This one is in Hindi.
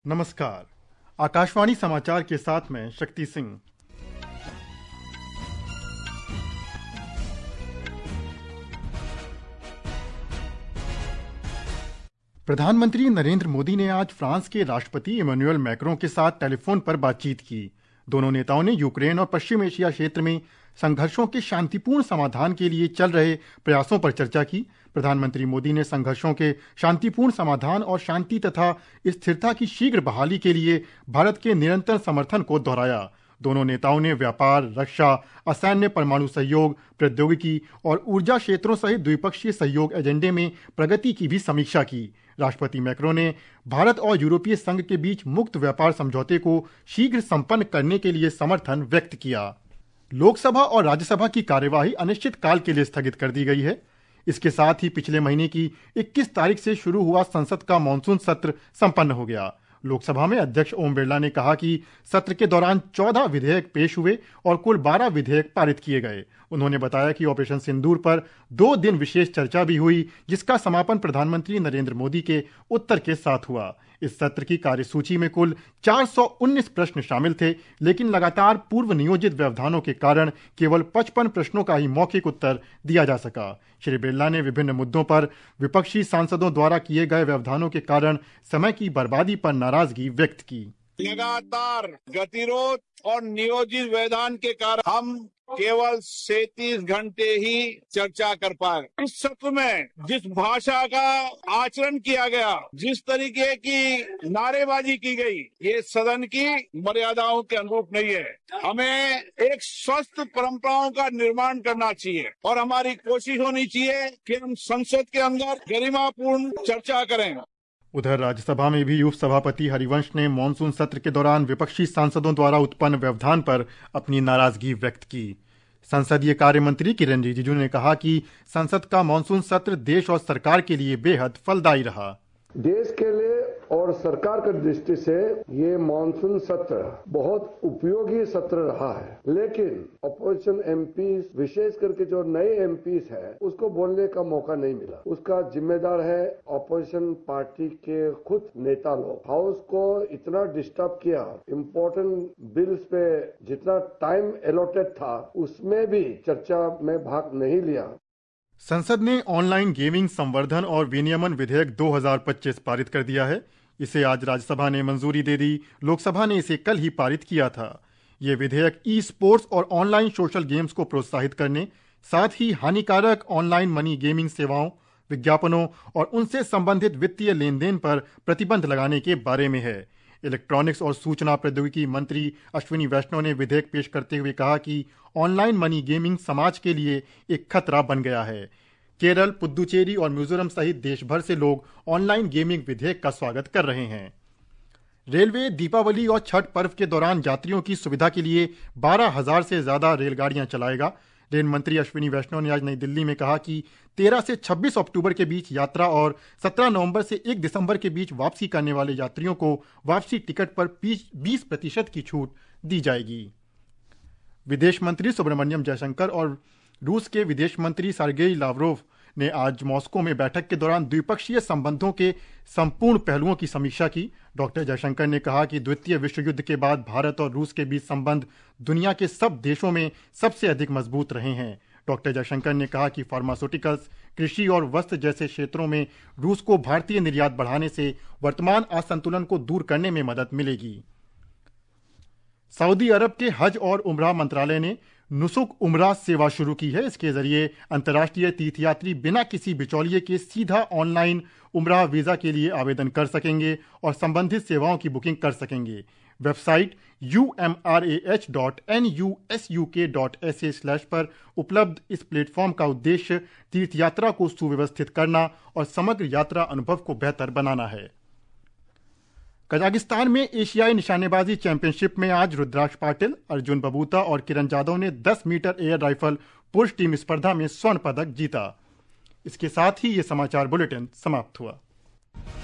नमस्कार। आकाशवाणी समाचार के साथ मैं शक्ति सिंह। प्रधानमंत्री नरेंद्र मोदी ने आज फ्रांस के राष्ट्रपति इमैनुअल मैक्रों के साथ टेलीफोन पर बातचीत की। दोनों नेताओं ने यूक्रेन और पश्चिम एशिया क्षेत्र में संघर्षों के शांतिपूर्ण समाधान के लिए चल रहे प्रयासों पर चर्चा की। प्रधानमंत्री मोदी ने संघर्षों के शांतिपूर्ण समाधान और शांति तथा स्थिरता की शीघ्र बहाली के लिए भारत के निरंतर समर्थन को दोहराया। दोनों नेताओं ने व्यापार, रक्षा, असैन्य परमाणु सहयोग, प्रौद्योगिकी और ऊर्जा क्षेत्रों सहित द्विपक्षीय सहयोग एजेंडे में प्रगति की भी समीक्षा की। राष्ट्रपति मैक्रों ने भारत और यूरोपीय संघ के बीच मुक्त व्यापार समझौते को शीघ्र संपन्न करने के लिए समर्थन व्यक्त किया। लोकसभा और राज्यसभा की कार्यवाही अनिश्चित काल के लिए स्थगित कर दी गई है। इसके साथ ही पिछले महीने की 21 तारीख से शुरू हुआ संसद का मॉनसून सत्र संपन्न हो गया। लोकसभा में अध्यक्ष ओम बिरला ने कहा कि सत्र के दौरान 14 विधेयक पेश हुए और कुल 12 विधेयक पारित किए गए। उन्होंने बताया कि ऑपरेशन सिंदूर पर 2 दिन विशेष चर्चा भी हुई, जिसका समापन प्रधानमंत्री नरेंद्र मोदी के उत्तर के साथ हुआ। इस सत्र की कार्यसूची में कुल 419 प्रश्न शामिल थे, लेकिन लगातार पूर्व नियोजित व्यवधानों के कारण केवल 55 प्रश्नों का ही मौखिक उत्तर दिया जा सका। श्री बिरला ने विभिन्न मुद्दों पर विपक्षी सांसदों द्वारा किए गए व्यवधानों के कारण समय की बर्बादी पर नाराजगी व्यक्त की। लगातार गतिरोध और नियोजित व्यवधान के कारण हम केवल 37 घंटे ही चर्चा कर पाए। इस सत्र में जिस भाषा का आचरण किया गया, जिस तरीके की नारेबाजी की गई, ये सदन की मर्यादाओं के अनुरूप नहीं है। हमें एक स्वस्थ परंपराओं का निर्माण करना चाहिए और हमारी कोशिश होनी चाहिए कि हम संसद के अंदर गरिमापूर्ण चर्चा करें। उधर राज्यसभा में भी उपसभापति हरिवंश ने मॉनसून सत्र के दौरान विपक्षी सांसदों द्वारा उत्पन्न व्यवधान पर अपनी नाराजगी व्यक्त की। संसदीय कार्य मंत्री किरण रिजिजू ने कहा कि संसद का मॉनसून सत्र देश और सरकार के लिए बेहद फलदायी रहा। देश के लिए और सरकार की दृष्टि से ये मॉनसून सत्र बहुत उपयोगी सत्र रहा है, लेकिन अपोजिशन एमपीज, विशेष करके जो नए एमपीज है, उसको बोलने का मौका नहीं मिला। उसका जिम्मेदार है अपोजिशन पार्टी के खुद नेता लोग। हाउस को इतना डिस्टर्ब किया, इम्पोर्टेंट बिल्स पे जितना टाइम अलॉटेड था उसमें भी चर्चा में भाग नहीं लिया। संसद ने ऑनलाइन गेमिंग संवर्धन और विनियमन विधेयक 2025 पारित कर दिया है। इसे आज राज्यसभा ने मंजूरी दे दी। लोकसभा ने इसे कल ही पारित किया था। ये विधेयक ई स्पोर्ट्स और ऑनलाइन सोशल गेम्स को प्रोत्साहित करने, साथ ही हानिकारक ऑनलाइन मनी गेमिंग सेवाओं, विज्ञापनों और उनसे संबंधित वित्तीय लेन देन पर प्रतिबंध लगाने के बारे में है। इलेक्ट्रॉनिक्स और सूचना प्रौद्योगिकी मंत्री अश्विनी वैष्णव ने विधेयक पेश करते हुए कहा कि ऑनलाइन मनी गेमिंग समाज के लिए एक खतरा बन गया है। केरल, पुद्दुचेरी और मिजोरम सहित देश भर से लोग ऑनलाइन गेमिंग विधेयक का स्वागत कर रहे हैं। रेलवे दीपावली और छठ पर्व के दौरान यात्रियों की सुविधा के लिए 12,000 से ज्यादा रेलगाड़ियां चलाएगा। रेल मंत्री अश्विनी वैष्णव ने आज नई दिल्ली में कहा कि 13 से 26 अक्टूबर के बीच यात्रा और 17 नवंबर से 1 दिसंबर के बीच वापसी करने वाले यात्रियों को वापसी टिकट पर 20% की छूट दी जाएगी। विदेश मंत्री सुब्रमण्यम जयशंकर और रूस के विदेश मंत्री सर्गेई लावरोव ने आज मॉस्को में बैठक के दौरान द्विपक्षीय संबंधों के संपूर्ण पहलुओं की समीक्षा की। डॉक्टर जयशंकर ने कहा कि द्वितीय विश्व युद्ध के बाद भारत और रूस के बीच संबंध दुनिया के सब देशों में सबसे अधिक मजबूत रहे हैं। डॉक्टर जयशंकर ने कहा कि फार्मास्यूटिकल्स, कृषि और वस्त्र जैसे क्षेत्रों में रूस को भारतीय निर्यात बढ़ाने से वर्तमान असंतुलन को दूर करने में मदद मिलेगी। सऊदी अरब के हज और उमरा मंत्रालय ने नुसुक उमरा सेवा शुरू की है। इसके जरिए अंतर्राष्ट्रीय तीर्थयात्री बिना किसी बिचौलिए के सीधा ऑनलाइन उमरा वीजा के लिए आवेदन कर सकेंगे और संबंधित सेवाओं की बुकिंग कर सकेंगे। वेबसाइट umrah.nusuk.sa/ पर उपलब्ध इस प्लेटफॉर्म का उद्देश्य तीर्थयात्रा को सुव्यवस्थित करना और समग्र यात्रा अनुभव को बेहतर बनाना है। कजाकिस्तान में एशियाई निशानेबाजी चैंपियनशिप में आज रुद्राक्ष पाटिल, अर्जुन बबूता और किरण जाधव ने 10 मीटर एयर राइफल पुरुष टीम स्पर्धा में स्वर्ण पदक जीता। इसके साथ ही ये समाचार बुलेटिन समाप्त हुआ।